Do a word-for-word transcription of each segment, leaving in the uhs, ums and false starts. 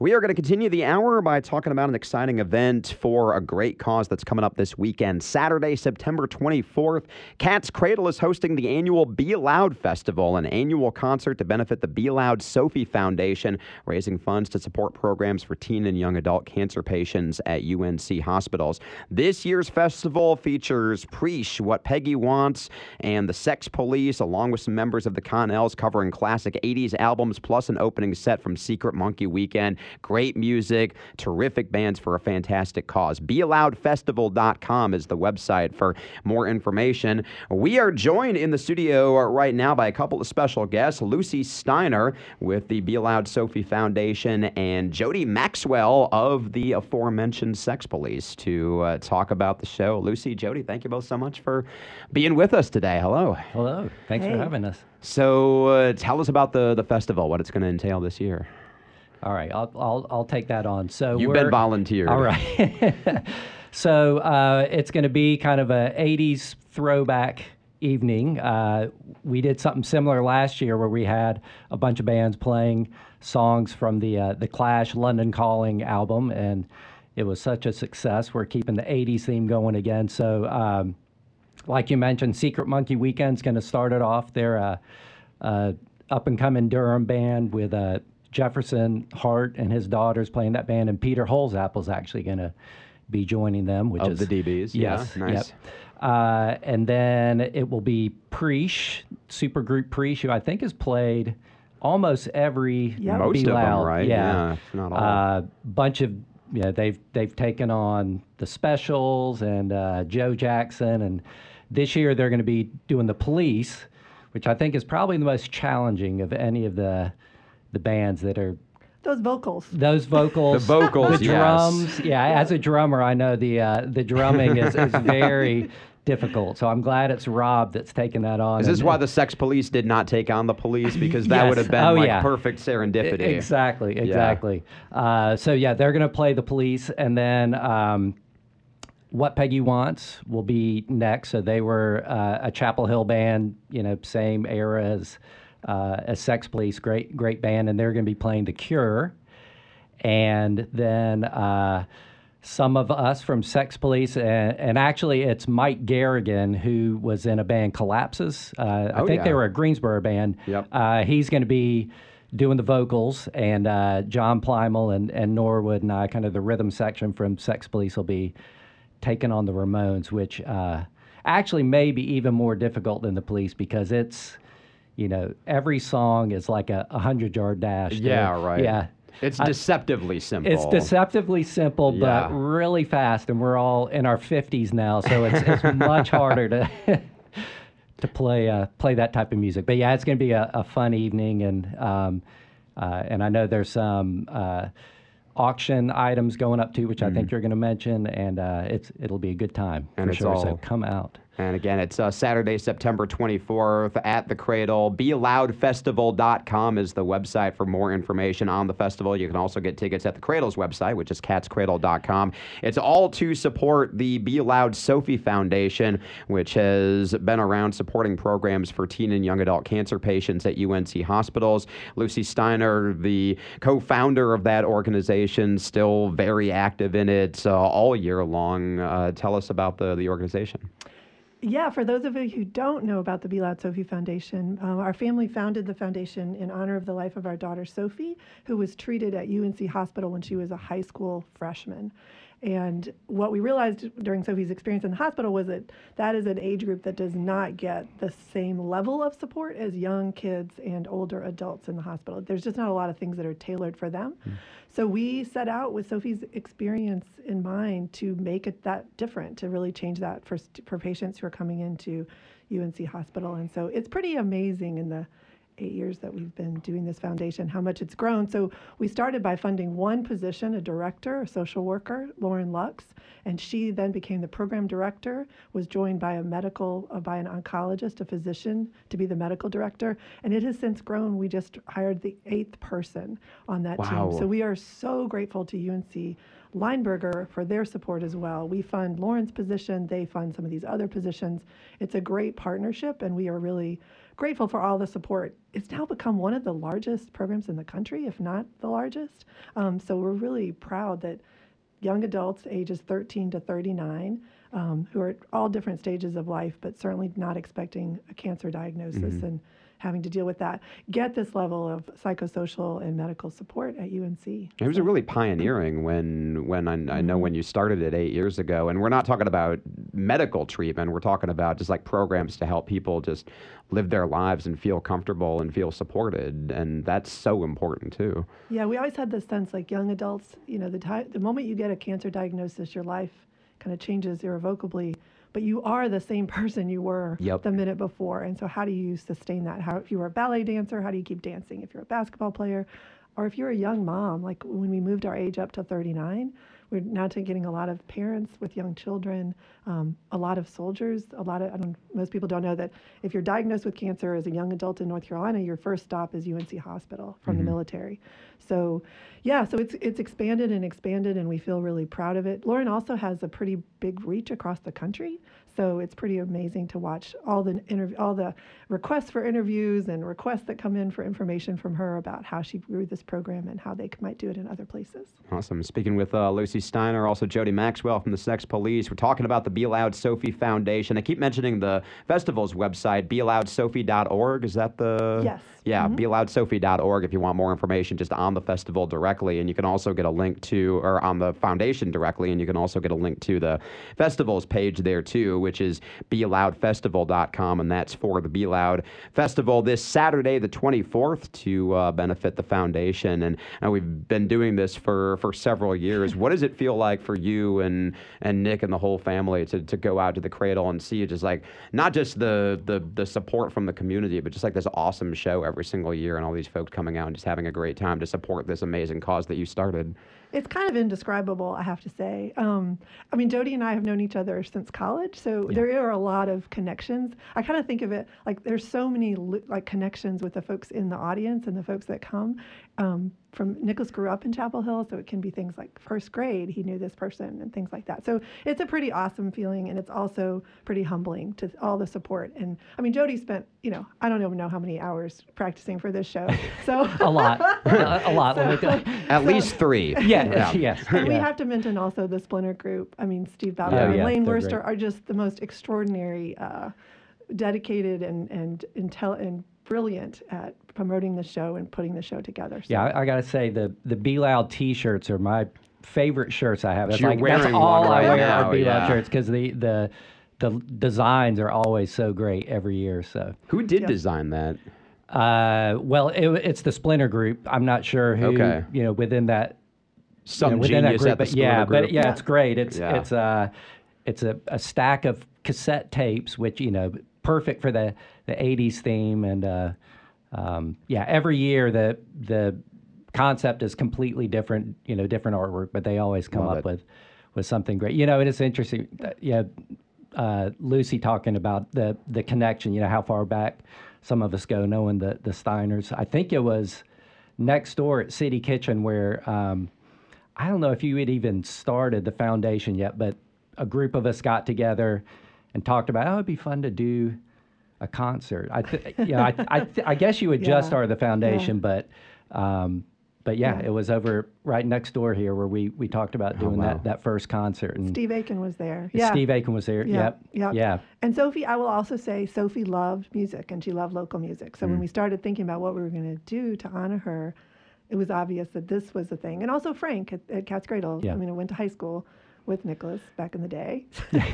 We are going to continue the hour by talking about an exciting event for a great cause that's coming up this weekend. Saturday, September twenty-fourth, Cat's Cradle is hosting the annual Be Loud Festival, an annual concert to benefit the Be Loud Sophie Foundation, raising funds to support programs for teen and young adult cancer patients at U N C hospitals. This year's festival features Preach, What Peggy Wants, and the Sex Police, along with some members of the Connells covering classic eighties albums, plus an opening set from Secret Monkey Weekend. Great music, terrific bands for a fantastic cause. be loud festival dot com is the website for more information. We are joined in the studio right now by a couple of special guests, Lucy Steiner with the Be Loud Sophie Foundation and Jody Maxwell of the aforementioned Sex Police to uh, talk about the show. Lucy, Jody, thank you both so much for being with us today. Hello. Hello. Thanks Hey. for having us. So uh, tell us about the, the festival, what it's going to entail this year. All right, I'll I'll, I'll take that on. So You've we're, been volunteered. All right. So uh, it's going to be kind of a eighties throwback evening. Uh, we did something similar last year where we had a bunch of bands playing songs from the uh, the Clash London Calling album, and it was such a success. We're keeping the eighties theme going again. So um, like you mentioned, Secret Monkey Weekend's going to start it off. They're a, a up-and-coming Durham band with a Jefferson Hart and his daughters playing that band, and Peter Holzapple's actually going to be joining them, which Of is the D Bs, yes, yeah, nice. Yep. Uh, and then it will be Preach, supergroup Preach, who I think has played almost every Yep. Most Be of them, Loud. right? Yeah, Yeah, if not all. Uh, bunch of you know they've they've taken on the Specials and uh, Joe Jackson, and this year they're going to be doing the Police, which I think is probably the most challenging of any of the the bands that are Those vocals. those vocals, The vocals, the yes. drums. Yeah, as a drummer, I know the uh, the drumming is, is very difficult. So I'm glad it's Rob that's taken that on. Is this and- why the Sex Police did not take on the Police? Because that Yes. would have been Oh, like yeah. perfect serendipity. E- Exactly, exactly. Uh, so yeah, they're going to play the Police, and then um, What Peggy Wants will be next. So they were uh, a Chapel Hill band, you know, same era as uh, as Sex Police, great great band, and they're going to be playing The Cure, and then. Uh, Some of us from Sex Police, and, and actually it's Mike Garrigan, who was in a band Collapses. Uh, I Oh, think they yeah. were a Greensboro band. Yep. Uh, he's going to be doing the vocals, and uh, John Plymel and, and Norwood and I, kind of the rhythm section from Sex Police, will be taking on the Ramones, which uh, actually may be even more difficult than the Police because it's, you know, every song is like a hundred-yard dash. Yeah, They're- right. Yeah. It's I- deceptively simple. It's deceptively simple, Yeah. but really fast, and we're all in our fifties now, so it's, it's much harder to to play uh, play that type of music. But yeah, it's going to be a, a fun evening, and um, uh, and I know there's some uh, auction items going up too, which I think you're going to mention, and uh, it's it'll be a good time And for it's sure. all- So come out. And again, it's uh, Saturday, September twenty-fourth at the Cradle. be loud festival dot com is the website for more information on the festival. You can also get tickets at the Cradle's website, which is cats cradle dot com. It's all to support the Be Loud Sophie Foundation, which has been around supporting programs for teen and young adult cancer patients at U N C hospitals. Lucy Steiner, the co-founder of that organization, still very active in it uh, all year long. Uh, tell us about the, the organization. Yeah, for those of you who don't know about the Be Loud Sophie Foundation, um, our family founded the foundation in honor of the life of our daughter Sophie, who was treated at U N C Hospital when she was a high school freshman. And what we realized during Sophie's experience in the hospital was that that is an age group that does not get the same level of support as young kids and older adults in the hospital. There's just not a lot of things that are tailored for them. Mm. So we set out with Sophie's experience in mind to make it that different, to really change that for, for patients who are coming into U N C Hospital. And so it's pretty amazing in the eight years that we've been doing this foundation, how much it's grown. So we started by funding one position, a director, a social worker, Lauren Lux, and she then became the program director, was joined by a medical, uh, by an oncologist, a physician, to be the medical director, and it has since grown. We just hired the eighth person on that Wow. team. So we are so grateful to U N C Lineberger for their support as well. We fund Lauren's position, they fund some of these other positions. It's a great partnership, and we are really grateful for all the support. It's now become one of the largest programs in the country, if not the largest. Um, so we're really proud that young adults ages thirteen to thirty-nine, um, who are at all different stages of life, but certainly not expecting a cancer diagnosis mm-hmm. and having to deal with that, get this level of psychosocial and medical support at U N C. It was so. a really pioneering when, when I, I mm-hmm. know when you started it eight years ago, and we're not talking about medical treatment, we're talking about just like programs to help people just live their lives and feel comfortable and feel supported, and that's so important too. Yeah, we always had this sense like young adults, you know, the, ti- the moment you get a cancer diagnosis, your life kind of changes irrevocably. But you are the same person you were yep. the minute before. And so how do you sustain that? How, if you were a ballet dancer, how do you keep dancing? If you're a basketball player, or if you're a young mom, like when we moved our age up to thirty-nine, we're now getting a lot of parents with young children, um, a lot of soldiers, a lot of, I don't, most people don't know that if you're diagnosed with cancer as a young adult in North Carolina, your first stop is U N C Hospital from mm-hmm. the military. So yeah, so it's it's expanded and expanded, and we feel really proud of it. Lauren also has a pretty big reach across the country. So it's pretty amazing to watch all the interv- all the requests for interviews and requests that come in for information from her about how she grew this program and how they might do it in other places. Awesome. Speaking with uh, Lucy Steiner, also Jody Maxwell from the Sex Police. We're talking about the Be Loud Sophie Foundation. I keep mentioning the festival's website, be loud sophie dot org. Is that the? Yes. Yeah, mm-hmm. be loud sophie dot org if you want more information just on the festival directly. And you can also get a link to, or on the foundation directly, and you can also get a link to the festival's page there too, which is be loud festival dot com, and that's for the Be Loud Festival this Saturday, the twenty-fourth, to uh, benefit the foundation. And uh, we've been doing this for, for several years. What does it feel like for you and and Nick and the whole family to, to go out to the Cradle and see just like, not just the, the, the support from the community, but just like this awesome show every single year and all these folks coming out and just having a great time to support this amazing cause that you started? It's kind of indescribable, I have to say. Um, I mean, Jody and I have known each other since college, so yeah. there are a lot of connections. I kind of think of it like there's so many like connections with the folks in the audience and the folks that come. Um, from Nicholas grew up in Chapel Hill, so it can be things like first grade, he knew this person and things like that. So it's a pretty awesome feeling, and it's also pretty humbling to all the support. And I mean, Jody spent, you know, I don't even know how many hours practicing for this show. So a lot, a, a lot. So, At so, least three. Yeah, yeah. yes. And yeah. we have to mention also the Splinter Group. I mean, Steve Bowder yeah, and yeah, Lane Worster great. are just the most extraordinary, uh, dedicated and and intel and brilliant at promoting the show and putting the show together. So. Yeah, I, I got to say the the Be Loud T-shirts are my favorite shirts I have. It's You're like wearing that's all one I right wear now, are Be Loud yeah. shirts because the the the designs are always so great every year. So who did Yeah. design that? uh, well, it, it's the Splinter Group. I'm not sure who Okay. you know within that Some you know, within that genius group, at the but Splinter yeah, Group. but yeah, Yeah. it's great. It's Yeah. it's uh it's a, a stack of cassette tapes, which you know perfect for the the eighties theme, and uh, um, yeah, every year the the concept is completely different, you know, different artwork, but they always come Love up it. with with something great. You know, it is interesting. uh, Yeah, uh, Lucy talking about the the connection. You know, how far back some of us go, knowing the the Steiners. I think it was next door at City Kitchen where. Um, I don't know if you had even started the foundation yet, but a group of us got together and talked about, oh, it'd be fun to do a concert. I, th- you know, I, I, th- I guess you had Yeah. just started the foundation, Yeah. but, um, but yeah, Yeah. it was over right next door here where we, we talked about doing wow. that, that first concert. And Steve Aiken was there. Yeah. Steve Aiken was there. Yeah, Yep. yep. Yeah. And Sophie, I will also say, Sophie loved music and she loved local music. So when we started thinking about what we were going to do to honor her, it was obvious that this was the thing. And also Frank at, at Cat's Cradle. Yeah. I mean, I went to high school with Nicholas back in the day.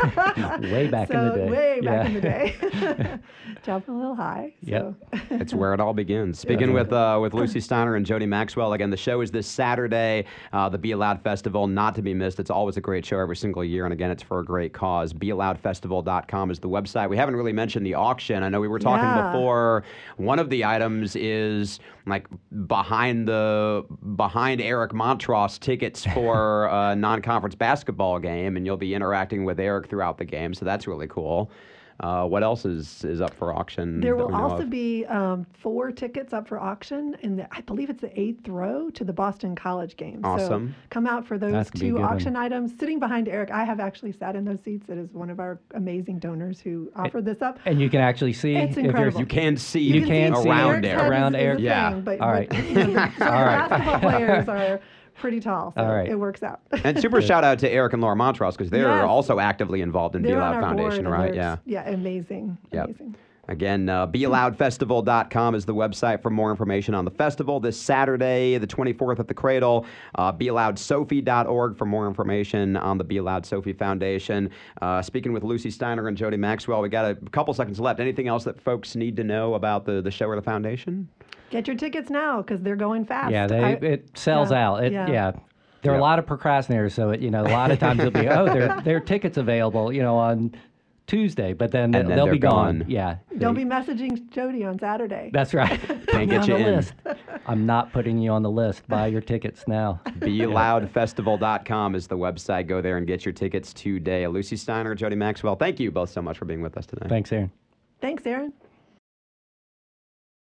Way back so, in the day. Way back Yeah. in the day. Chapel Hill High. So. Yep. It's where it all begins. Speaking with uh, with Lucy Steiner and Jody Maxwell, again, the show is this Saturday, uh, the Be Loud Festival, not to be missed. It's always a great show every single year, and again, it's for a great cause. be loud festival dot com is the website. We haven't really mentioned the auction. I know we were talking Yeah. before. One of the items is like behind the behind Eric Montross tickets for a non-conference basketball game, and you'll be interacting with Eric throughout the game, so that's really cool. Uh, what else is, is up for auction? There that will we know also of? be um, four tickets up for auction in the, I believe it's the eighth row to the Boston College game. Awesome. So come out for those That's gonna be a two good one. auction items. Sitting behind Eric, I have actually sat in those seats. It is one of our amazing donors who offered this up. And you can actually see It's if you're incredible. You can see You can see around Eric's Eric. head Around is, is Eric. a Yeah. thing, but, All but, right. you know, the All right. basketball players are pretty tall, so All right. it works out. And super shout out to Eric and Laura Montrose because they're Yes. also actively involved in Be They're on Loud our Foundation, board, and right? they're- Yeah. Yeah, amazing. Yep. Amazing. Again, uh, be loud festival dot com is the website for more information on the festival this Saturday, the twenty-fourth at the Cradle. Uh, be loud sophie dot org for more information on the Be Loud Sophie Foundation. Uh, speaking with Lucy Steiner and Jody Maxwell, we got a couple seconds left. Anything else that folks need to know about the, the show or the foundation? Get your tickets now because they're going fast. Yeah, they I- it sells yeah, out. It, yeah. yeah. There are Yeah. a lot of procrastinators, so it, you know, a lot of times it'll be, oh, there there are tickets available, you know, on Tuesday, but then, And then they'll they're be gone. gone. Yeah. Don't They- be messaging Jody on Saturday. That's right. Put me get on you the in. list. I'm not putting you on the list. Buy your tickets now. be loud festival dot com is the website. Go there and get your tickets today. Lucy Steiner, Jody Maxwell, thank you both so much for being with us today. Thanks, Aaron. Thanks, Aaron.